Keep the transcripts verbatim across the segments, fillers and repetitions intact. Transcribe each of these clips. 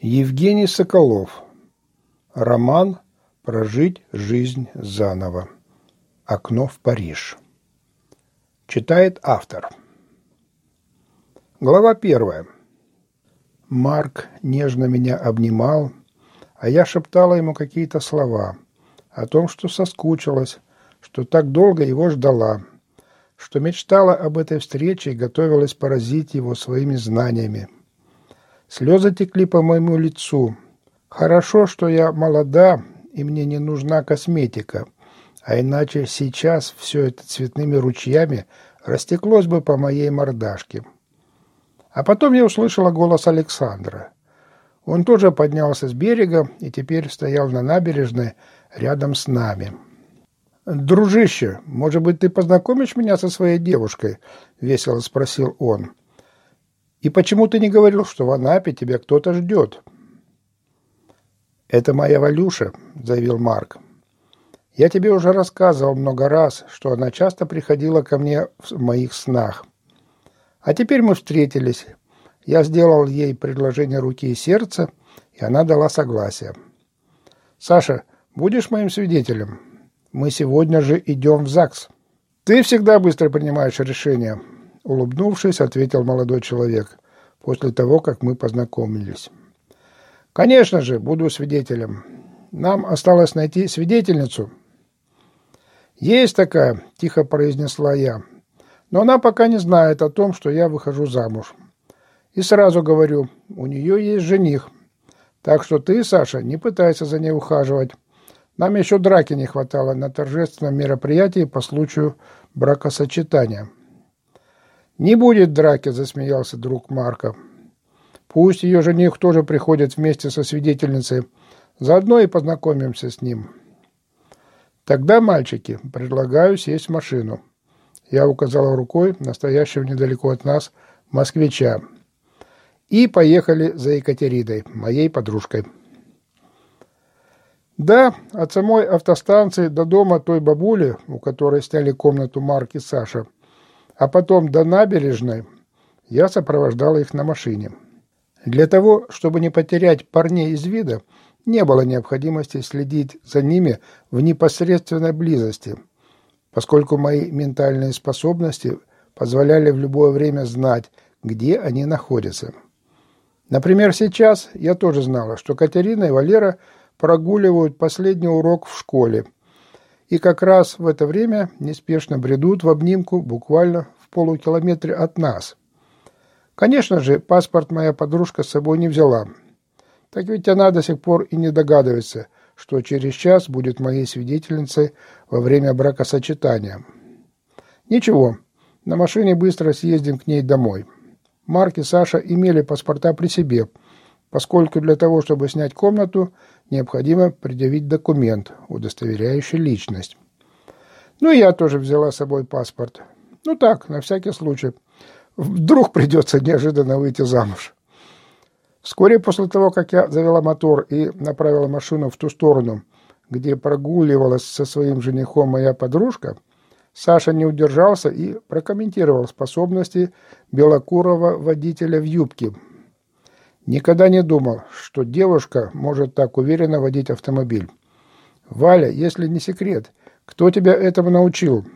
Евгений Соколов. Роман «Прожить жизнь заново. Окно в Париж». Читает автор. Глава первая. Марк нежно меня обнимал, а я шептала ему какие-то слова о том, что соскучилась, что так долго его ждала, что мечтала об этой встрече и готовилась поразить его своими знаниями. Слезы текли по моему лицу. Хорошо, что я молода, и мне не нужна косметика, а иначе сейчас все это цветными ручьями растеклось бы по моей мордашке. А потом я услышала голос Александра. Он тоже поднялся с берега и теперь стоял на набережной рядом с нами. «Дружище, может быть, ты познакомишь меня со своей девушкой?» — весело спросил он. «И почему ты не говорил, что в Анапе тебя кто-то ждет?» «Это моя Валюша», — заявил Марк. «Я тебе уже рассказывал много раз, что она часто приходила ко мне в моих снах. А теперь мы встретились. Я сделал ей предложение руки и сердца, и она дала согласие. Саша, будешь моим свидетелем? Мы сегодня же идем в ЗАГС». «Ты всегда быстро принимаешь решения», — улыбнувшись, ответил молодой человек, после того, как мы познакомились. «Конечно же, буду свидетелем. Нам осталось найти свидетельницу». «Есть такая», — тихо произнесла я, «но она пока не знает о том, что я выхожу замуж. И сразу говорю, у нее есть жених. Так что ты, Саша, не пытайся за ней ухаживать. Нам еще драки не хватало на торжественном мероприятии по случаю бракосочетания». «Не будет драки», — засмеялся друг Марка. «Пусть ее жених тоже приходит вместе со свидетельницей. Заодно и познакомимся с ним». «Тогда, мальчики, предлагаю сесть в машину». Я указала рукой на стоящего недалеко от нас москвича. И поехали за Екатериной, моей подружкой. Да, от самой автостанции до дома той бабули, у которой сняли комнату Марк и Саша, а потом до набережной, я сопровождала их на машине. Для того, чтобы не потерять парней из вида, не было необходимости следить за ними в непосредственной близости, поскольку мои ментальные способности позволяли в любое время знать, где они находятся. Например, сейчас я тоже знала, что Катерина и Валера прогуливают последний урок в школе, и как раз в это время неспешно бредут в обнимку буквально в полукилометре от нас. Конечно же, паспорт моя подружка с собой не взяла. Так ведь она до сих пор и не догадывается, что через час будет моей свидетельницей во время бракосочетания. Ничего, на машине быстро съездим к ней домой. Марк и Саша имели паспорта при себе, поскольку для того, чтобы снять комнату, необходимо предъявить документ, удостоверяющий личность. Ну и я тоже взяла с собой паспорт. Ну так, на всякий случай. Вдруг придется неожиданно выйти замуж. Вскоре после того, как я завела мотор и направила машину в ту сторону, где прогуливалась со своим женихом моя подружка, Саша не удержался и прокомментировал способности белокурого водителя в юбке. Никогда не думал, что девушка может так уверенно водить автомобиль. «Валя, если не секрет, кто тебя этому научил?»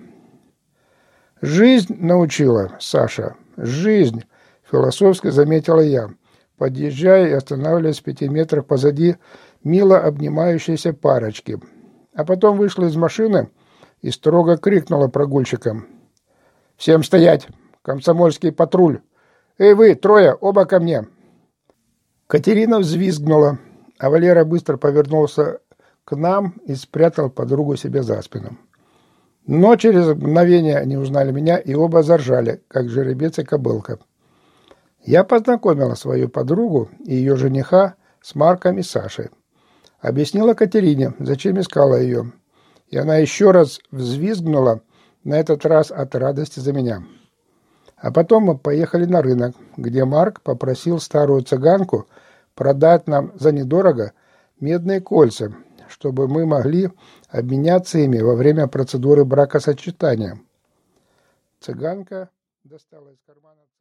«Жизнь научила, Саша, жизнь», — философски заметила я, подъезжая и останавливаясь в пяти метрах позади мило обнимающейся парочки. А потом вышла из машины и строго крикнула прогульщикам: «Всем стоять! Комсомольский патруль! Эй вы, трое, оба ко мне!» Катерина взвизгнула, а Валера быстро повернулся к нам и спрятал подругу себе за спину. Но через мгновение они узнали меня и оба заржали, как жеребец и кобылка. Я познакомила свою подругу и ее жениха с Марком и Сашей. Объяснила Катерине, зачем искала ее. И она еще раз взвизгнула, на этот раз от радости за меня. А потом мы поехали на рынок, где Марк попросил старую цыганку продать нам за недорого медные кольца, чтобы мы могли обменяться ими во время процедуры бракосочетания. Цыганка достала из кармана